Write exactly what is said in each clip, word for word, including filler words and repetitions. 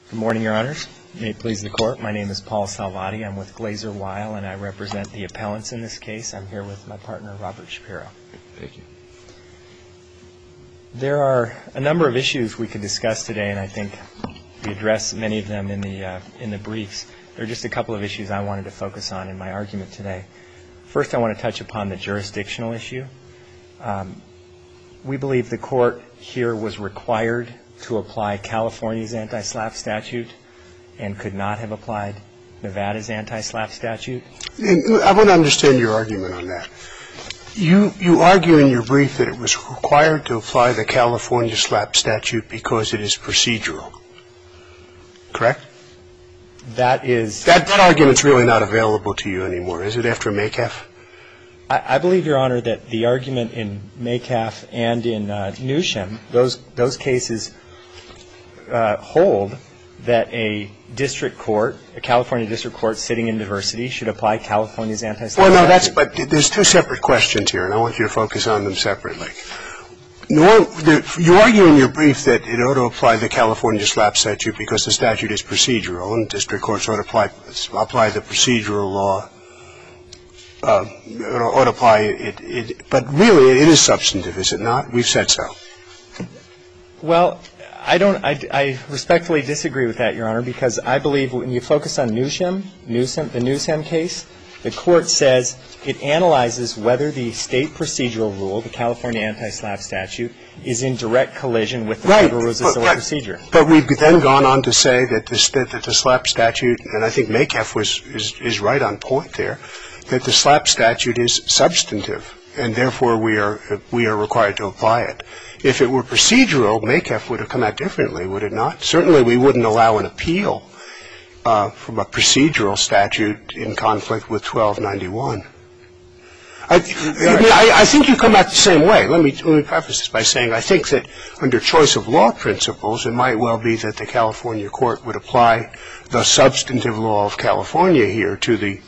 Good morning, Your Honors. May it please the Court, my name is Paul Salvati. I'm with Glazer Weil, and I represent the appellants in this case. I'm here with my partner, Robert Shapiro. Thank you. There are a number of issues we could discuss today, and I think we address many of them in the, uh, in the briefs. There are just a couple of issues I wanted to focus on in my argument today. First, I want to touch upon the jurisdictional issue. Um, we believe the Court here was required to apply California's anti-SLAPP statute and could not have applied Nevada's anti-SLAPP statute. And I want to understand your argument on that. You, you argue in your brief that it was required to apply the California SLAPP statute because it is procedural, correct? That is... That, that argument's really not available to you anymore, is it, after Maycaf? I, I believe, Your Honor, that the argument in Maycaf and in uh, Newsham, those, those cases uh, hold that a district court, a California district court sitting in diversity, should apply California's anti-SLAPP Well, no, statute. that's, but there's two separate questions here, and I want you to focus on them separately. Nor, the, you argue in your brief that it ought to apply the California SLAPP statute because the statute is procedural, and district courts ought to apply, apply the procedural law, uh, ought to apply it, it. But really, it is substantive, is it not? We've said so. Well, I don't. I, I respectfully disagree with that, Your Honor, because I believe when you focus on Newsham, Newsham, the Newsham case, the Court says it analyzes whether the state procedural rule, the California anti-SLAPP statute, is in direct collision with the right. Federal Rules of but, Civil but, Procedure. But we've then gone on to say that the, that the SLAPP statute, and I think Maycaf was is, is right on point there, that the SLAPP statute is substantive, and therefore we are we are required to apply it. If it were procedural, Maycaf would have come out differently, would it not? Certainly we wouldn't allow an appeal uh, from a procedural statute in conflict with twelve ninety-one. I, I, mean, I, I think you come out the same way. Let me, let me preface this by saying I think that under choice of law principles, it might well be that the California court would apply the substantive law of California here to the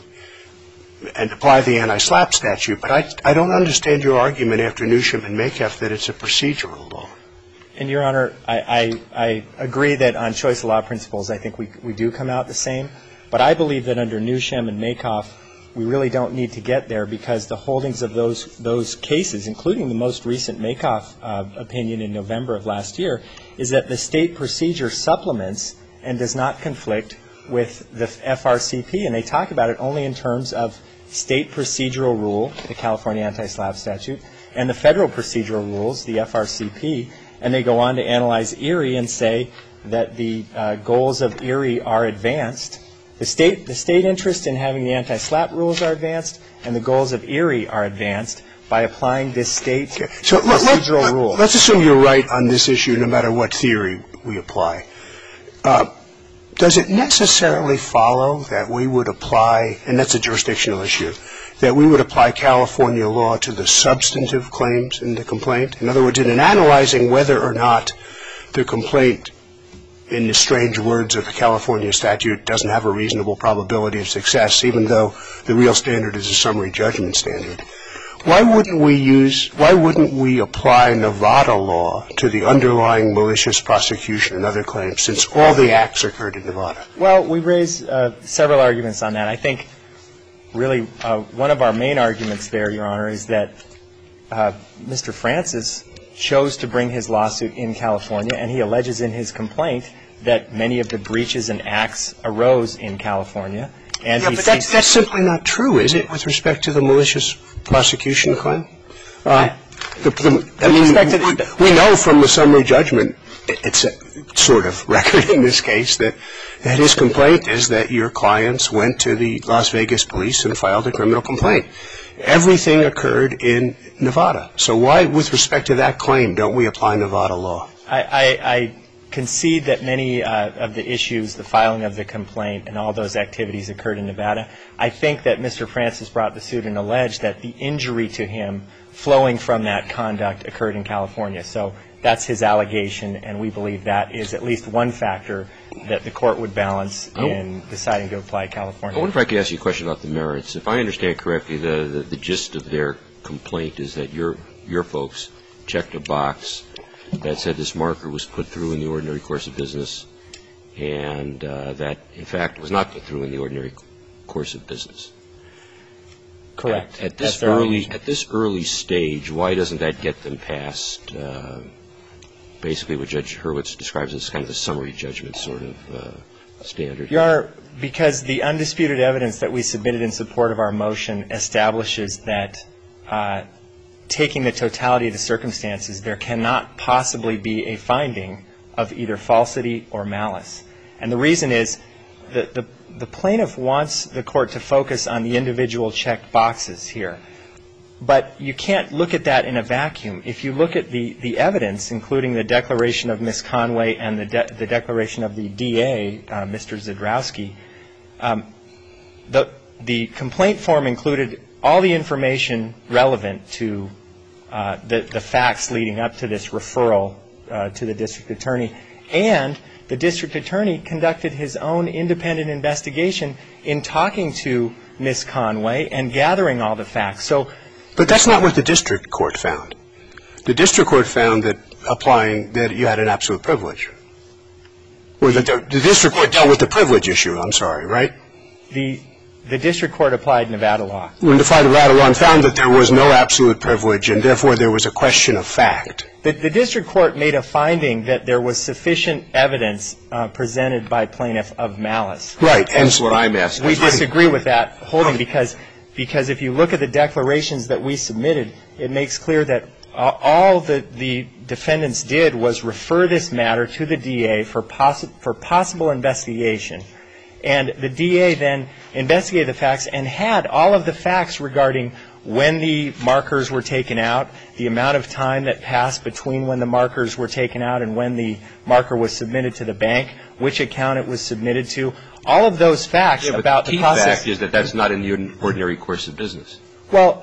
and apply the anti-SLAPP statute, but I, I don't understand your argument after Newsham and Maycaf that it's a procedural law. And, Your Honor, I, I, I agree that on choice of law principles, I think we, we do come out the same, but I believe that under Newsham and Maycaf, we really don't need to get there because the holdings of those, those cases, including the most recent Maycaf uh, opinion in November of last year, is that the state procedure supplements and does not conflict with the F R C P, and they talk about it only in terms of state procedural rule, the California anti-SLAPP statute, and the federal procedural rules, the F R C P, and they go on to analyze Erie and say that the uh, goals of Erie are advanced. The state, the state interest in having the anti-SLAPP rules are advanced, and the goals of Erie are advanced by applying this state okay. so procedural let, rule. Let's assume you're right on this issue no matter what theory we apply. Uh, Does it necessarily follow that we would apply, and that's a jurisdictional issue, that we would apply California law to the substantive claims in the complaint? In other words, in analyzing whether or not the complaint, in the strange words of the California statute, doesn't have a reasonable probability of success, even though the real standard is a summary judgment standard, why wouldn't we use, why wouldn't we apply Nevada law to the underlying malicious prosecution and other claims, since all the acts occurred in Nevada? Well, we raised uh, several arguments on that. I think really uh, one of our main arguments there, Your Honor, is that uh, Mister Francis chose to bring his lawsuit in California, and he alleges in his complaint that many of the breaches and acts arose in California. And yeah, he but that's, that's simply not true, is it, with respect to the malicious prosecution claim? Uh, the, the, I mean, we, we know from the summary judgment, it's a sort of record in this case, that, that his complaint is that your clients went to the Las Vegas police and filed a criminal complaint. Everything occurred in Nevada. So why, with respect to that claim, don't we apply Nevada law? I, I, I concede that many uh, of the issues, the filing of the complaint and all those activities occurred in Nevada. I think that Mister Francis brought the suit and alleged that the injury to him flowing from that conduct occurred in California. So that's his allegation, and we believe that is at least one factor that the court would balance in deciding to apply California. I wonder if I could ask you a question about the merits. If I understand correctly, the, the, the gist of their complaint is that your, your folks checked a box that said this marker was put through in the ordinary course of business, and uh, that, in fact, was not put through in the ordinary course of business. Correct. At, at this That's their early allegation. at this early stage, why doesn't that get them past uh, basically what Judge Hurwitz describes as kind of a summary judgment sort of uh, standard? Your Honor, because the undisputed evidence that we submitted in support of our motion establishes that uh, taking the totality of the circumstances, there cannot possibly be a finding of either falsity or malice. And the reason is that the, the plaintiff wants the court to focus on the individual checked boxes here. But you can't look at that in a vacuum. If you look at the, the evidence, including the declaration of Miz Conway and the, de the declaration of the D A, uh, Mister Zdrowski, um, the, the complaint form included all the information relevant to uh, the, the facts leading up to this referral uh, to the district attorney. And the district attorney conducted his own independent investigation in talking to Miz Conway and gathering all the facts. So, but that's not what the district court found. The district court found that applying that you had an absolute privilege. Or that the, the district court dealt with the privilege issue, I'm sorry, right? The, the district court applied Nevada law. When applied Nevada law and found that there was no absolute privilege and therefore there was a question of fact. The, the district court made a finding that there was sufficient evidence uh, presented by plaintiff of malice. Right. And that's what I'm asking. We disagree with that holding because, because if you look at the declarations that we submitted, it makes clear that all the, the defendants did was refer this matter to the D A for, possi for possible investigation. And the D A then investigated the facts and had all of the facts regarding when the markers were taken out, the amount of time that passed between when the markers were taken out and when the marker was submitted to the bank, which account it was submitted to, all of those facts yeah, about the the key process. fact is that that's not in the ordinary course of business. Well,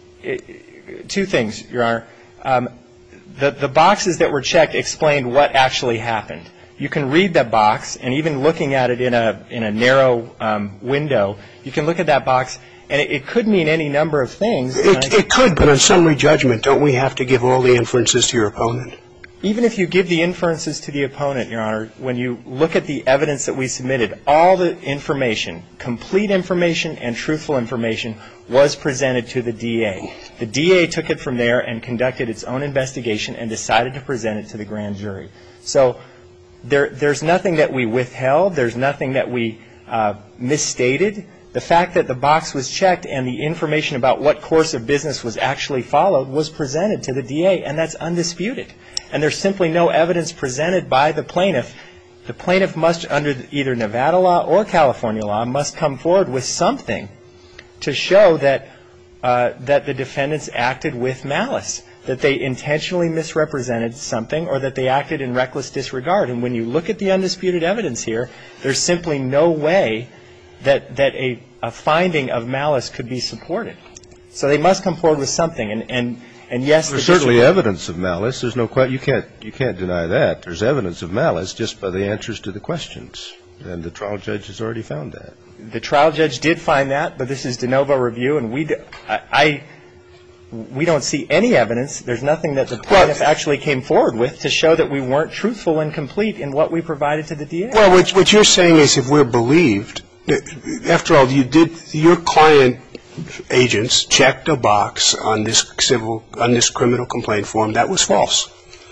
it, two things, Your Honor. Um, the, the boxes that were checked explained what actually happened. You can read that box, and even looking at it in a, in a narrow um, window, you can look at that box, and it, it could mean any number of things. It, it could, but on summary judgment, don't we have to give all the inferences to your opponent? Even if you give the inferences to the opponent, Your Honor, when you look at the evidence that we submitted, all the information, complete information and truthful information, was presented to the D A. The D A took it from there and conducted its own investigation and decided to present it to the grand jury. So there, there's nothing that we withheld. There's nothing that we uh, misstated. The fact that the box was checked and the information about what course of business was actually followed was presented to the D A, and that's undisputed. And there's simply no evidence presented by the plaintiff. The plaintiff must, under either Nevada law or California law, must come forward with something to show that uh, that the defendants acted with malice, that they intentionally misrepresented something, or that they acted in reckless disregard. And when you look at the undisputed evidence here, there's simply no way that that a, a finding of malice could be supported. So they must come forward with something. And and, and yes, there's certainly evidence of malice. There's no que- you can't you can't deny that. There's evidence of malice just by the answers to the questions, and the trial judge has already found that. The trial judge did find that, but this is de novo review, and we, I, I, we don't see any evidence. There's nothing that the plaintiff actually came forward with to show that we weren't truthful and complete in what we provided to the D A. Well, what, what you're saying is if we're believed, after all, you did, your client agents checked a box on this civil, on this criminal complaint form that was false.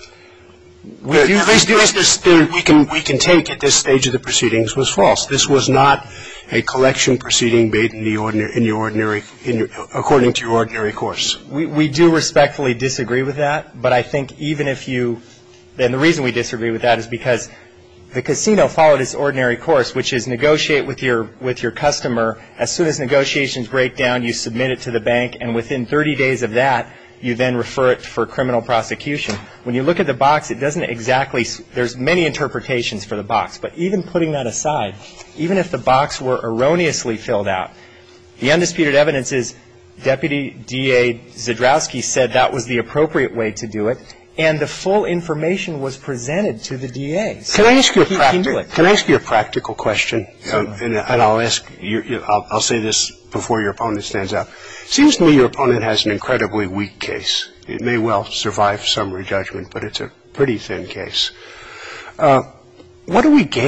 We do, at least, at least this, there, we can we can take at this stage of the proceedings was false. This was not a collection proceeding made in the ordinary in your ordinary in your, according to your ordinary course. We we do respectfully disagree with that, but I think even if you, and the reason we disagree with that is because the casino followed its ordinary course, which is negotiate with your with your customer. As soon as negotiations break down, you submit it to the bank, and within thirty days of that, you then refer it for criminal prosecution. When you look at the box, it doesn't exactly, there's many interpretations for the box, but even putting that aside, even if the box were erroneously filled out, the undisputed evidence is Deputy D A Zdrowski said that was the appropriate way to do it, and the full information was presented to the D A. So can I ask you a he, practical? he can I ask you a practical question? Um, and, and I'll ask you. you I'll, I'll say this before your opponent stands up. Seems to me your opponent has an incredibly weak case. It may well survive summary judgment, but it's a pretty thin case. Uh, what do we gain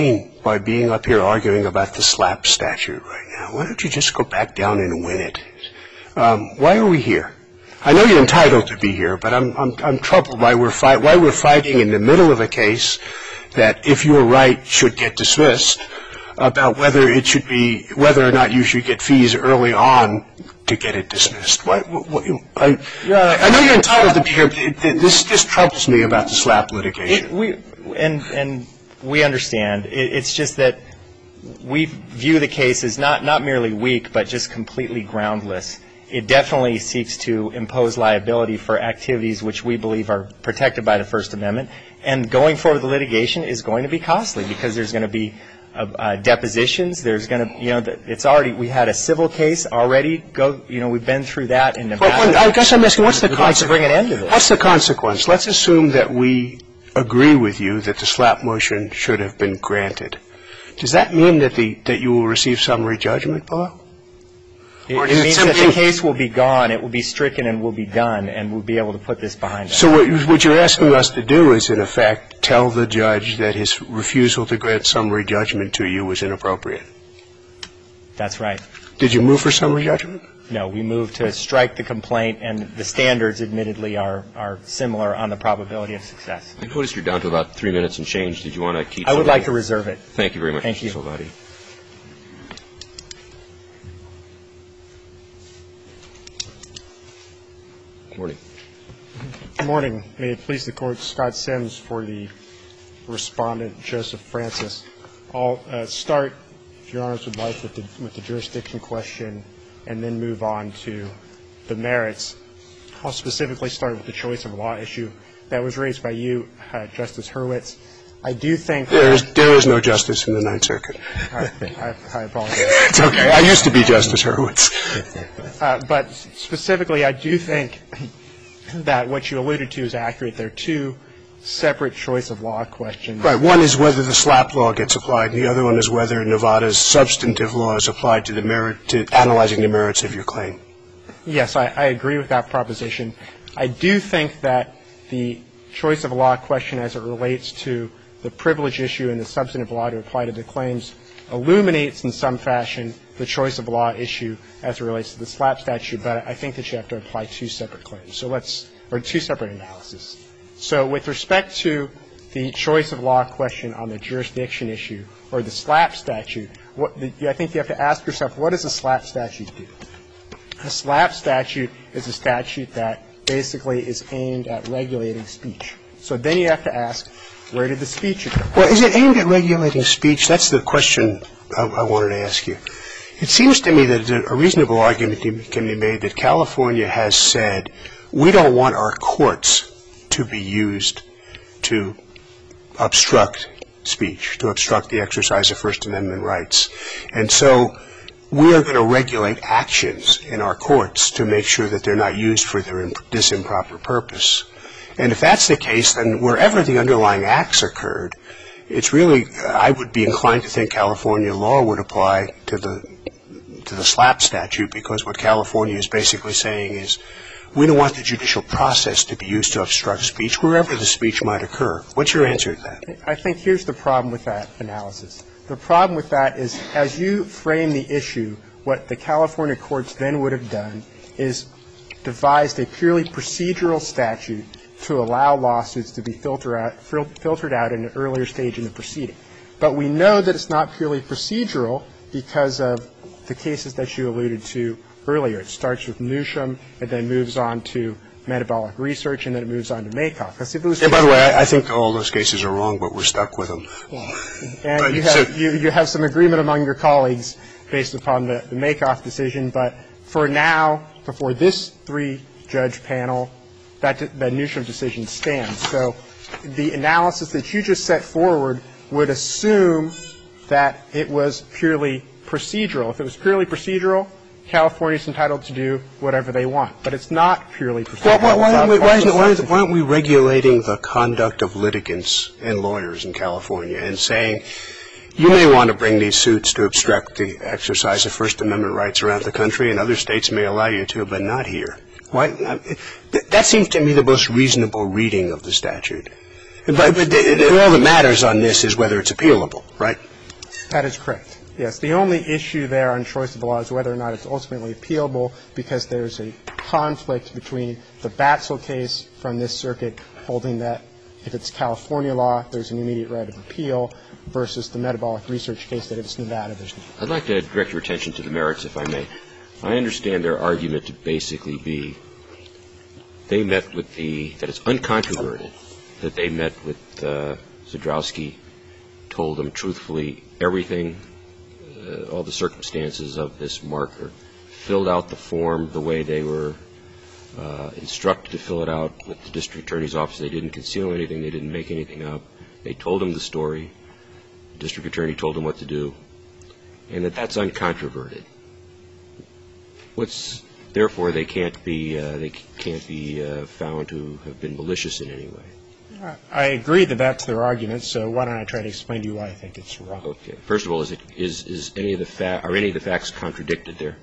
by being up here arguing about the SLAPP statute right now. Why don't you just go back down and win it? Um, why are we here? I know you're entitled to be here, but I'm I'm, I'm troubled why we're fight why we're fighting in the middle of a case that, if you're right, should get dismissed, about whether it should be whether or not you should get fees early on to get it dismissed. Why, what, I, I know you're entitled to be here, but it, it, this this troubles me about the SLAPP litigation. It, we and and we understand. It, it's just that we view the case as not not merely weak, but just completely groundless. It definitely seeks to impose liability for activities which we believe are protected by the First Amendment. And going forward, the litigation is going to be costly because there's going to be uh, uh, depositions. There's going to, you know, it's already, we had a civil case already go, you know, we've been through that in Nevada. Well, well, I guess I'm asking, what's the consequence? Like to bring an end to this. What's the consequence? Let's assume that we agree with you that the SLAPP motion should have been granted. Does that mean that the that you will receive summary judgment below? It, it means that the case will be gone, it will be stricken and will be done, and we'll be able to put this behind us. So what, what you're asking us to do is, in effect, tell the judge that his refusal to grant summary judgment to you was inappropriate. That's right. Did you move for summary judgment? No, we moved to strike the complaint, and the standards, admittedly, are, are similar on the probability of success. I noticed you're down to about three minutes and change. Did you want to keep I would something? like to reserve it. Thank you very much, Thank Mister you. Salvati. Good morning. Good morning. May it please the Court, Scott Sims for the respondent, Joseph Francis. I'll uh, start, if Your Honors would like, with the, with the jurisdiction question and then move on to the merits. I'll specifically start with the choice of law issue that was raised by you, uh, Justice Hurwitz. I do think there is, there is no justice in the Ninth Circuit. I, I, I apologize. It's okay. I used to be Justice Hurwitz. Uh, but specifically, I do think that what you alluded to is accurate. There are two separate choice of law questions. Right. One is whether the SLAPP law gets applied, and the other one is whether Nevada's substantive law is applied to the merit, to analyzing the merits of your claim. Yes, I, I agree with that proposition. I do think that the choice of law question as it relates to the privilege issue and the substantive law to apply to the claims illuminates in some fashion the choice of law issue as it relates to the SLAPP statute, but I think that you have to apply two separate claims. So let's, or two separate analyses. So with respect to the choice of law question on the jurisdiction issue or the SLAPP statute, what the, I think you have to ask yourself, what does a SLAPP statute do? A SLAPP statute is a statute that basically is aimed at regulating speech. So then you have to ask, where did the speech occur? Well, is it aimed at regulating speech? That's the question I, I wanted to ask you. It seems to me that a reasonable argument can be made that California has said, we don't want our courts to be used to obstruct speech, to obstruct the exercise of First Amendment rights. And so we are going to regulate actions in our courts to make sure that they're not used for their, this improper purpose. And if that's the case, then wherever the underlying acts occurred, it's really, I would be inclined to think California law would apply to the to the SLAPP statute, because what California is basically saying is, we don't want the judicial process to be used to obstruct speech wherever the speech might occur. What's your answer to that? I think here's the problem with that analysis. The problem with that is, as you frame the issue, what the California courts then would have done is devised a purely procedural statute to allow lawsuits to be filter out, fil- filtered out in an earlier stage in the proceeding. But we know that it's not purely procedural because of the cases that you alluded to earlier. It starts with Newsham, and then moves on to metabolic research, and then it moves on to Makoff. Because if it was yeah, by the way, I, I think all those cases are wrong, but we're stuck with them. And but you so, have, you, you have some agreement among your colleagues based upon the, the Makoff decision. But for now, before this three-judge panel, that the Newsham decision stands. So the analysis that you just set forward would assume that it was purely procedural. If it was purely procedural, California is entitled to do whatever they want. But it's not purely procedural. Well, why, why, why, isn't it, why, why aren't we regulating the conduct of litigants and lawyers in California and saying, you may want to bring these suits to obstruct the exercise of First Amendment rights around the country, and other states may allow you to, but not here. Why? That seems to me the most reasonable reading of the statute. But, but all that matters on this is whether it's appealable, right? That is correct. Yes. The only issue there on choice of law is whether or not it's ultimately appealable, because there's a conflict between the Batzel case from this circuit holding that if it's California law, there's an immediate right of appeal, versus the metabolic research case that if it's Nevada, there's no. I'd like to direct your attention to the merits, if I may. I understand their argument to basically be they met with the, that it's uncontroverted, that they met with uh, Zadrowski, told them truthfully everything, uh, all the circumstances of this marker, filled out the form the way they were uh, instructed to fill it out with the district attorney's office. They didn't conceal anything. They didn't make anything up. They told them the story. The district attorney told them what to do, and that that's uncontroverted. What's therefore they can't be uh, they can't be uh, found to have been malicious in any way. I agree that that's their argument. So why don't I try to explain to you why I think it's wrong? Okay. First of all, is it is is any of the fa- are any of the facts contradicted there?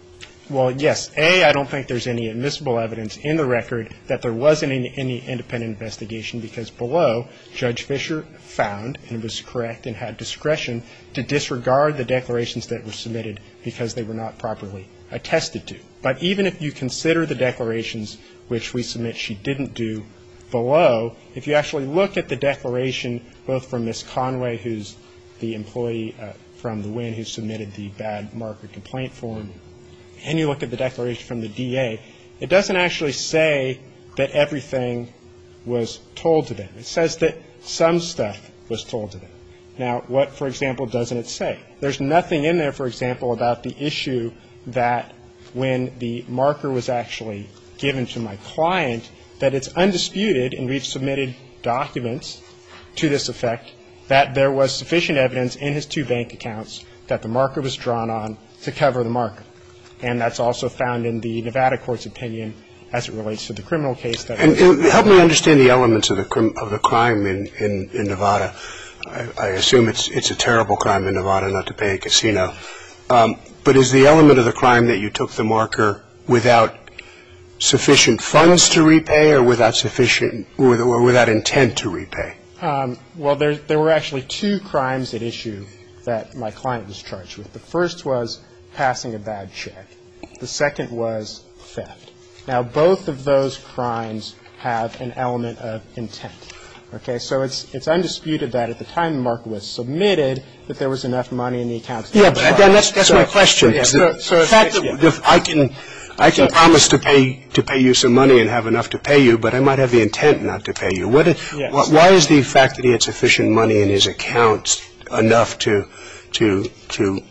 Well, yes. A, I don't think there's any admissible evidence in the record that there wasn't any, any independent investigation, because below, Judge Fisher found, and was correct and had discretion, to disregard the declarations that were submitted because they were not properly attested to. But even if you consider the declarations which we submit she didn't do below, if you actually look at the declaration both from Miz Conway, who's the employee uh, from the W I N who submitted the bad marker complaint form, and you look at the declaration from the D A, it doesn't actually say that everything was told to them. It says that some stuff was told to them. Now, what, for example, doesn't it say? There's nothing in there, for example, about the issue that when the marker was actually given to my client, that it's undisputed, and we've submitted documents to this effect, that there was sufficient evidence in his two bank accounts that the marker was drawn on to cover the marker. And that's also found in the Nevada court's opinion as it relates to the criminal case. That and, and help me understand the elements of the crim, of the crime in, in, in Nevada. I, I assume it's it's a terrible crime in Nevada not to pay a casino. Um, but is the element of the crime that you took the marker without sufficient funds to repay, or without sufficient or, or without intent to repay? Um, well, there there were actually two crimes at issue that my client was charged with. The first was passing a bad check. The second was theft. Now, both of those crimes have an element of intent. Okay, so it's it's undisputed that at the time the marker was submitted, that there was enough money in the accounts. Yeah, but then that's that's so, my question. Yeah, is so, the so fact that yeah. the, I can I can promise to pay to pay you some money and have enough to pay you, but I might have the intent not to pay you. What? Is, yes. wh- why is the fact that he had sufficient money in his accounts enough to to to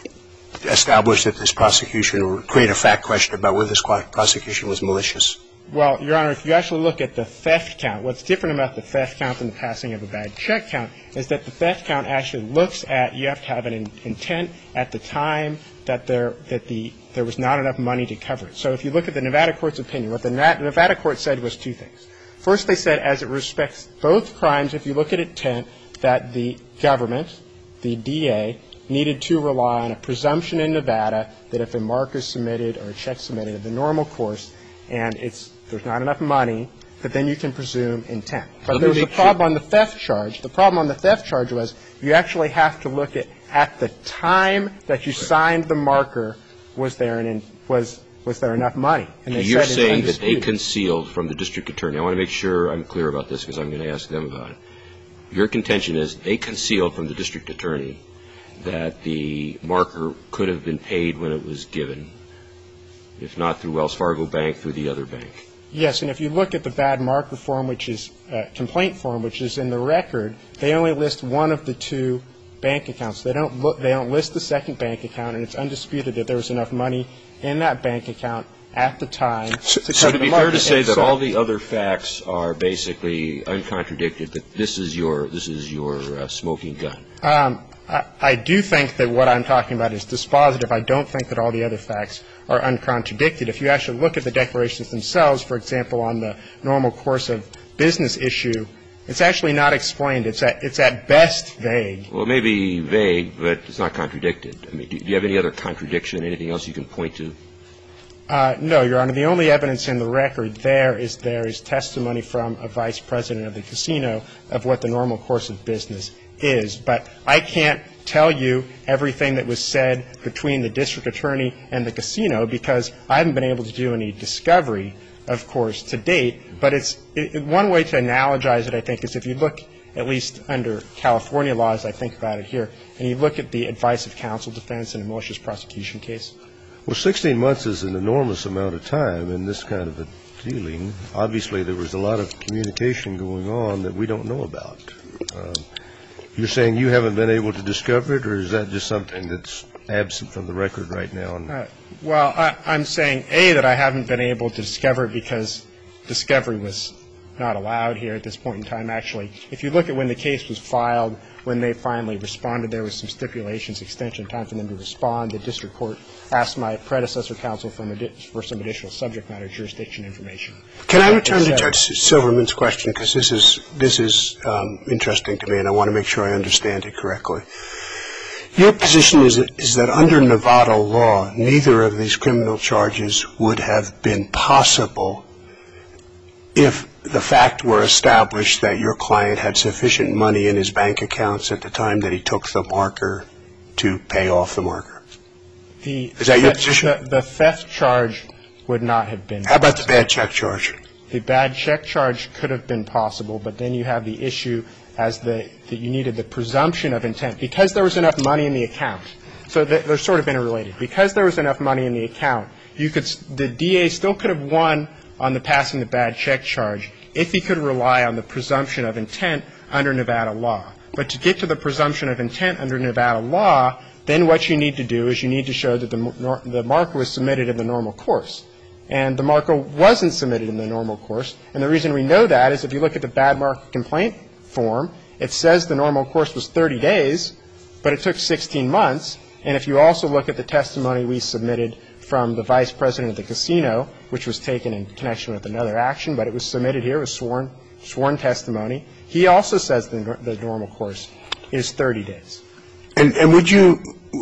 establish that this prosecution, or create a fact question about whether this prosecution was malicious? Well, Your Honor, if you actually look at the theft count, what's different about the theft count than the passing of a bad check count is that the theft count actually looks at, you have to have an in, intent at the time that there that the there was not enough money to cover it. So if you look at the Nevada court's opinion, what the Nevada court said was two things. First, they said, as it respects both crimes, if you look at intent, that the government, the D A, needed to rely on a presumption in Nevada that if a marker is submitted or a check submitted in the normal course and it's there's not enough money, that then you can presume intent. But Let there was a problem sure. on the theft charge. The problem on the theft charge was you actually have to look at at the time that you signed the marker, was there an was was there enough money? And they You're said saying it's that they concealed from the district attorney. I want to make sure I'm clear about this because I'm going to ask them about it. Your contention is they concealed from the district attorney that the marker could have been paid when it was given, if not through Wells Fargo Bank, through the other bank. Yes, and if you look at the bad marker form, which is uh, complaint form, which is in the record, they only list one of the two bank accounts. They don't look, they don't list the second bank account, and it's undisputed that there was enough money in that bank account at the time. So, to, so to be fair to say that so, all the other facts are basically uncontradicted, that this is your this is your uh, smoking gun. Um, I, I do think that what I'm talking about is dispositive. I don't think that all the other facts are uncontradicted. If you actually look at the declarations themselves, for example, on the normal course of business issue, it's actually not explained. It's at, it's at best vague. Well, it may be vague, but it's not contradicted. I mean, do you have any other contradiction, anything else you can point to? Uh, no, Your Honor. The only evidence in the record there is there is testimony from a vice president of the casino of what the normal course of business is. But I can't tell you everything that was said between the district attorney and the casino because I haven't been able to do any discovery, of course, to date. But it's it, one way to analogize it, I think, is if you look at least under California law, as I think about it here, and you look at the advice of counsel defense in a malicious prosecution case. Well, sixteen months is an enormous amount of time in this kind of a dealing. Obviously, there was a lot of communication going on that we don't know about. Um, you're saying you haven't been able to discover it, or is that just something that's absent from the record right now? Uh, well, I, I'm saying, A, that I haven't been able to discover it because discovery was not allowed here at this point in time, actually. If you look at when the case was filed, when they finally responded, there was some stipulations, extension time for them to respond. The district court asked my predecessor counsel for, for some additional subject matter jurisdiction information. Can I return to Judge Silverman's question, because this is, this is um, interesting to me, and I want to make sure I understand it correctly. Your position is that, is that under Nevada law, neither of these criminal charges would have been possible if the fact were established that your client had sufficient money in his bank accounts at the time that he took the marker to pay off the marker. The Is that your theft, position? The, the theft charge would not have been. How about the bad check charge? The bad check charge could have been possible, but then you have the issue as the that you needed the presumption of intent because there was enough money in the account. So they're sort of interrelated. Because there was enough money in the account, you could the D A still could have won on the passing the bad check charge if he could rely on the presumption of intent under Nevada law. But to get to the presumption of intent under Nevada law, then what you need to do is you need to show that the, the marker was submitted in the normal course. And the marker wasn't submitted in the normal course. And the reason we know that is if you look at the bad marker complaint form, it says the normal course was thirty days, but it took sixteen months. And if you also look at the testimony we submitted from the vice president of the casino, which was taken in connection with another action, but it was submitted here, it was sworn, sworn testimony. He also says the, the normal course is thirty days. And, and would you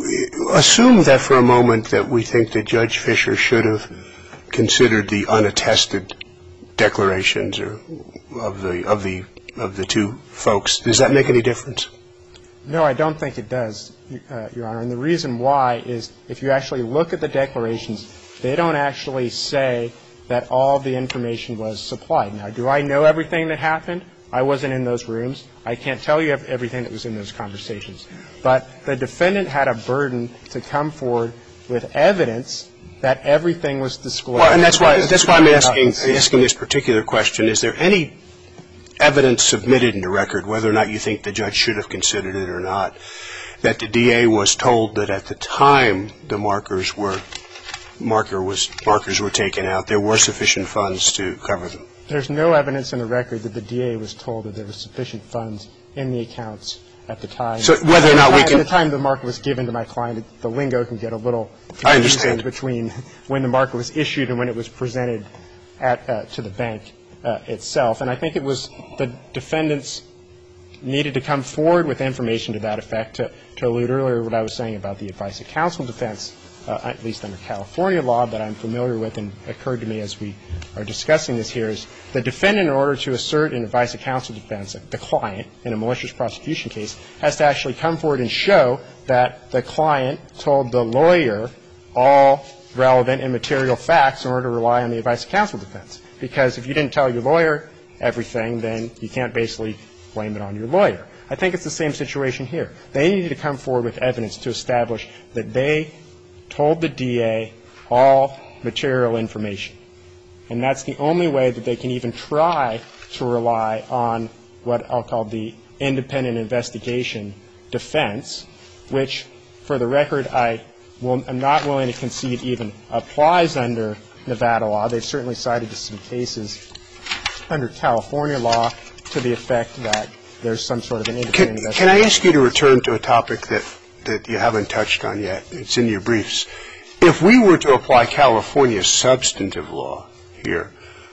assume that for a moment that we think that Judge Fisher should have considered the unattested declarations or of the of the of the two folks? Does that make any difference? No, I don't think it does, uh, Your Honor. And the reason why is if you actually look at the declarations, they don't actually say that all the information was supplied. Now, do I know everything that happened? I wasn't in those rooms. I can't tell you everything that was in those conversations. But the defendant had a burden to come forward with evidence that everything was disclosed. Well, and that's why that's why I'm asking asking this particular question. Is there any evidence submitted in the record, whether or not you think the judge should have considered it or not, that the D A was told that at the time the markers were marker was markers were taken out, there were sufficient funds to cover them? There's no evidence in the record that the D A was told that there was sufficient funds in the accounts at the time. So whether or not we can... At the time the marker was given to my client, the lingo can get a little confusing I understand. between when the marker was issued and when it was presented at, uh, to the bank uh, itself. And I think it was the defendants needed to come forward with information to that effect. To, to allude earlier what I was saying about the advice of counsel defense, uh, at least under California law that I'm familiar with and occurred to me as we are discussing this here, is the defendant, in order to assert an advice of counsel defense, the client, in a malicious prosecution case, has to actually come forward and show that the client told the lawyer all relevant and material facts in order to rely on the advice of counsel defense. Because if you didn't tell your lawyer everything, then you can't basically blame it on your lawyer. I think it's the same situation here. They needed to come forward with evidence to establish that they told the D A all material information. And that's the only way that they can even try to rely on what I'll call the independent investigation defense, which, for the record, I will, I'm not willing to concede even applies under Nevada law. They've certainly cited some cases under California law to the effect that there's some sort of an independent Can, investigation. can I ask you to return to a topic that, that you haven't touched on yet? It's in your briefs. If we were to apply California substantive law here,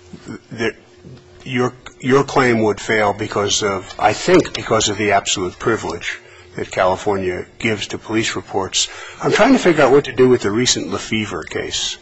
that your your claim would fail because of, I think, because of the absolute privilege that California gives to police reports. I'm trying to figure out what to do with the recent Lefevre case.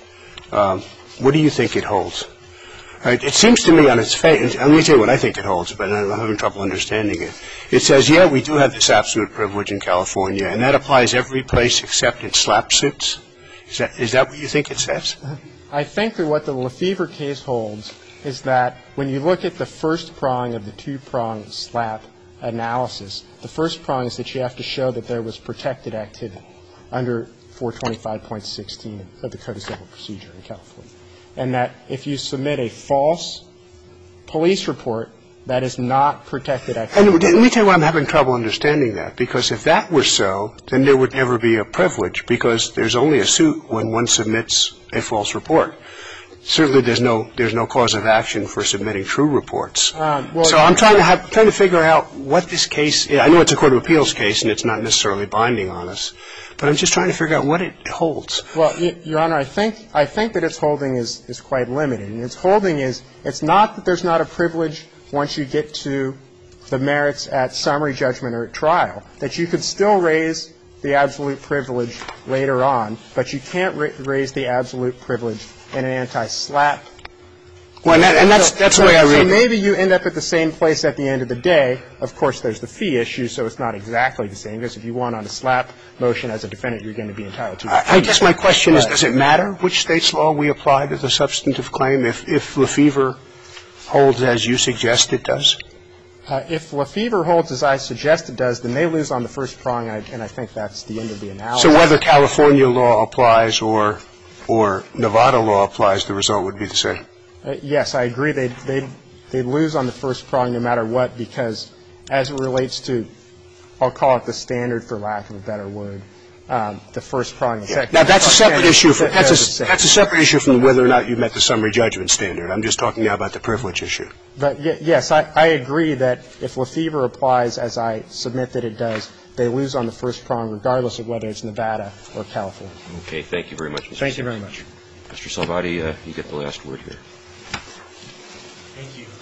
Um, what do you think it holds? Right. It seems to me on its face, let me tell you what I think it holds, but I'm having trouble understanding it. It says, yeah, we do have this absolute privilege in California, and that applies every place except in slap suits. Is that, is that what you think it says? I think that what the Lefevre case holds is that when you look at the first prong of the two-prong slap analysis, the first prong is that you have to show that there was protected activity under four twenty-five point sixteen of the Code of Civil Procedure in California. And that if you submit a false police report, that is not protected activity. And let me tell you why I'm having trouble understanding that, because if that were so, then there would never be a privilege, because there's only a suit when one submits a false report. Certainly there's no there's no cause of action for submitting true reports. Um, well, so I'm trying to have trying to figure out what this case is. I know it's a Court of Appeals case and it's not necessarily binding on us, but I'm just trying to figure out what it holds. Well, Your Honor, I think I think that its holding is, is quite limited. And its holding is it's not that there's not a privilege once you get to the merits at summary judgment or at trial, that you could still raise the absolute privilege later on, but you can't ra- raise the absolute privilege in an anti-slap. Well, and, that, and that's, that's so, the way I read so it. So maybe you end up at the same place at the end of the day. Of course, there's the fee issue, so it's not exactly the same, because if you won on a slap motion as a defendant, you're going to be entitled to I, I guess my question is, does it matter which state's law we apply to the substantive claim if, if Lefevre holds as you suggest it does? Uh, if Lefevre holds as I suggest it does, then they lose on the first prong, and I, and I think that's the end of the analysis. So whether California law applies or or Nevada law applies, the result would be the same? Uh, yes, I agree. They they they lose on the first prong no matter what, because as it relates to, I'll call it the standard for lack of a better word, um, the first prong and second. Now that's a separate issue. From, that, that's a that's a separate issue from whether or not you met the summary judgment standard. I'm just talking now about the privilege issue. But y- yes, I, I agree that if Lefevre applies as I submit that it does, they lose on the first prong regardless of whether it's Nevada or California. Okay. Thank you very much, Mister Thank you Sims. very much. Mister Salvati, uh, you get the last word here. Thank you.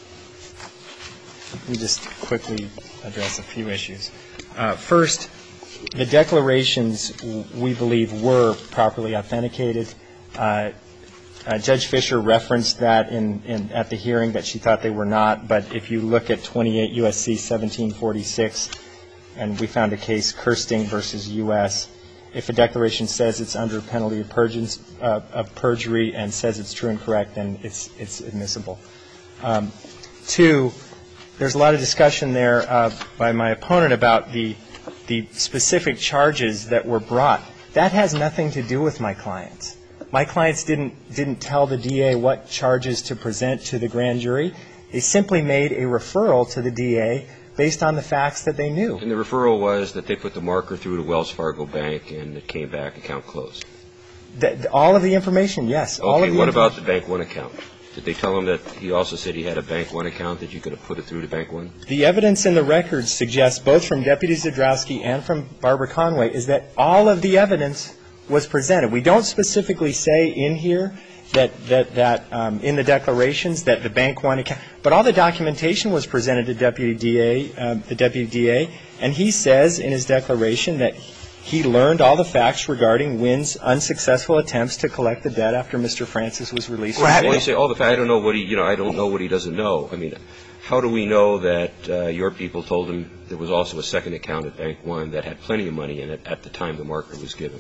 Let me just quickly address a few issues. Uh, first, the declarations, we believe, were properly authenticated. Uh, uh, Judge Fisher referenced that in, in, at the hearing that she thought they were not, but if you look at twenty-eight U S C seventeen forty-six, and we found a case, Kirsting versus U S, if a declaration says it's under penalty of, perjun- uh, of perjury and says it's true and correct, then it's, it's admissible. Um, two, there's a lot of discussion there uh, by my opponent about the the specific charges that were brought. That has nothing to do with my clients. My clients didn't didn't tell the D A what charges to present to the grand jury. They simply made a referral to the D A based on the facts that they knew. And the referral was that they put the marker through to Wells Fargo Bank and it came back, account closed. The, all of the information, yes. Okay, all of the what about the Bank One account? Did they tell him that he also said he had a Bank One account, that you could have put it through to Bank One? The evidence in the records suggests, both from Deputy Zdrowski and from Barbara Conway, is that all of the evidence was presented. We don't specifically say in here that that that um, in the declarations that the Bank One account, but all the documentation was presented to Deputy D A, um, the Deputy D A, and he says in his declaration that he learned all the facts regarding Wynn's unsuccessful attempts to collect the debt after Mister Francis was released. Well, when you say all the facts, I don't know what he, you know, I don't know what he doesn't know. I mean, how do we know that uh, your people told him there was also a second account at Bank One that had plenty of money in it at the time the marker was given?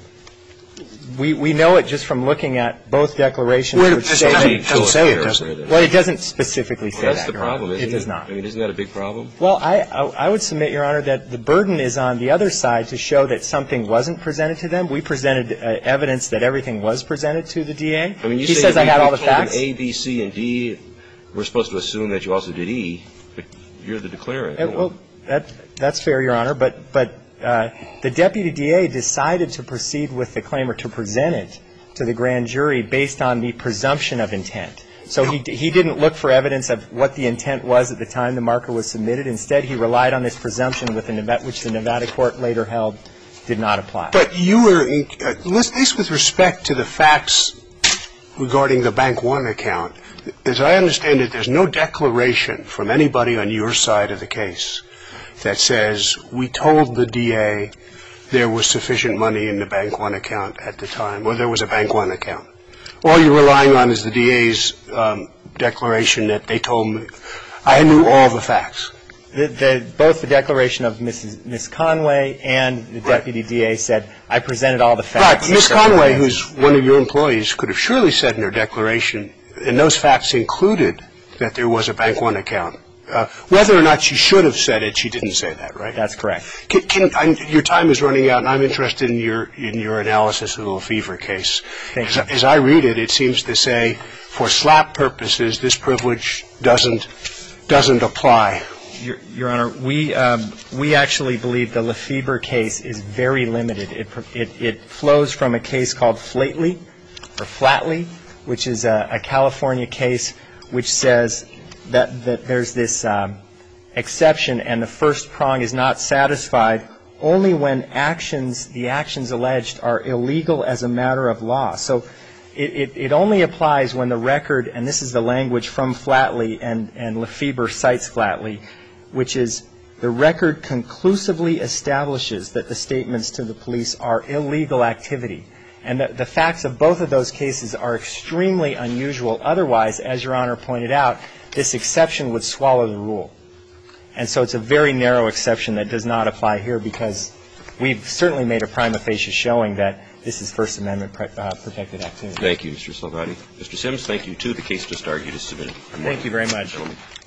We we know it just from looking at both declarations. Wait, which it say doesn't, that, doesn't say it, does it? well, it doesn't specifically say Well, that's that. the Your Honor. problem, isn't it? It does not. I mean, isn't that a big problem? Well, I, I I would submit, Your Honor, that the burden is on the other side to show that something wasn't presented to them. We presented uh, evidence that everything was presented to the D A. I mean, you he say says we, I had we all the told him facts. A, B, C, and D. We're supposed to assume that you also did E, but you're the declarant. Uh, you know. well, that that's fair, Your Honor, but but uh, the Deputy D A decided to proceed with the claim or to present it to the grand jury based on the presumption of intent. So he he didn't look for evidence of what the intent was at the time the marker was submitted. Instead, he relied on this presumption with the Nevada, which the Nevada court later held did not apply. But you were, in, uh, at least with respect to the facts regarding the Bank One account, as I understand it, there's no declaration from anybody on your side of the case that says we told the D A there was sufficient money in the Bank One account at the time, or there was a Bank One account. all you're relying on is the D A's um, declaration that they told me, I knew all the facts. The, the, both the declaration of Missus Miss Conway and the deputy D A said, I presented all the facts. Right. Miss Conway, who's one of your employees, could have surely said in her declaration, and those facts included that there was a Bank One account. Uh, whether or not she should have said it, she didn't say that, right? That's correct. Can, can, I'm, your time is running out, and I'm interested in your in your analysis of the Lefevre case. Thank as, you. as I read it, it seems to say, for SLAPP purposes, this privilege doesn't doesn't apply. Your, Your Honor, we um, we actually believe the Lefevre case is very limited. It, it it flows from a case called Flatley or Flatley, which is a, a California case which says that that there's this um, exception, and the first prong is not satisfied only when actions the actions alleged are illegal as a matter of law. So it, it, it only applies when the record, and this is the language from Flatley, and and Lefevre cites Flatley, which is the record conclusively establishes that the statements to the police are illegal activity. And the, the facts of both of those cases are extremely unusual. Otherwise, as Your Honor pointed out, this exception would swallow the rule. And so it's a very narrow exception that does not apply here, because we've certainly made a prima facie showing that this is First Amendment pre- uh, protected activity. Thank you, Mister Salvati. Mister Sims, thank you, too. The case just argued is submitted. Thank you very much. Gentlemen.